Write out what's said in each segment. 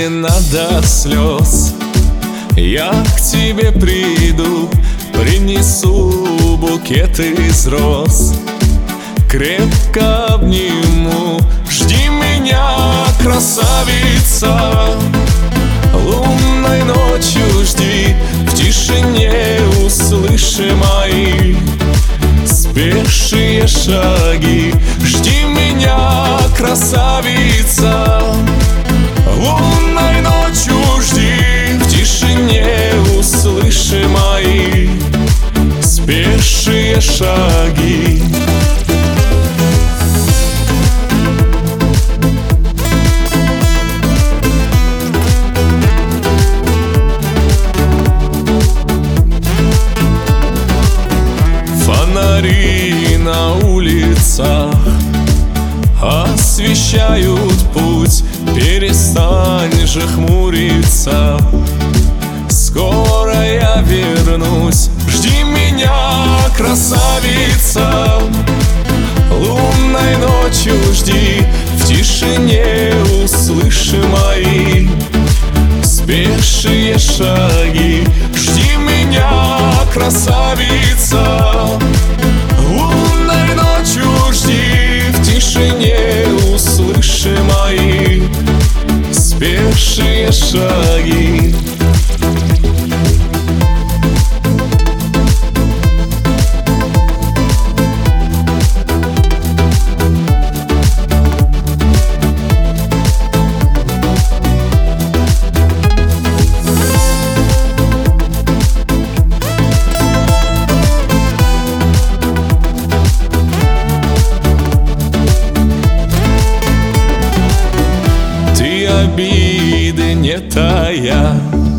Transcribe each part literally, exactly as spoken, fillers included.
не надо слез. Я к тебе приду, принесу букет из роз. Крепко обниму, жди меня, красавица. Лунной ночью жди, в тишине услыши мои спешие шаги. Жди меня, красавица. Лунной ночью жди, в тишине услыши мои спешие шаги. Фонари на улицах освещают путь, перестань же хмуриться. Скоро я вернусь, жди меня, красавица. Лунной ночью жди, в тишине услыши мои спешие шаги. Жди меня, красавица. Лунной ночью жди, в тишине услыши мои спешие шаги. Обиды не тая,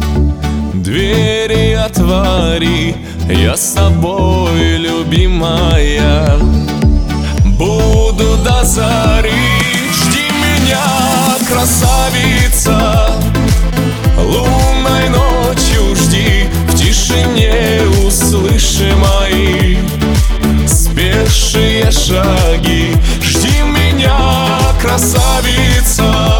двери отвори, я с тобой, любимая, буду до зари. Жди меня, красавица. Лунной ночью жди, в тишине услыши мои спешие шаги. Жди меня, красавица.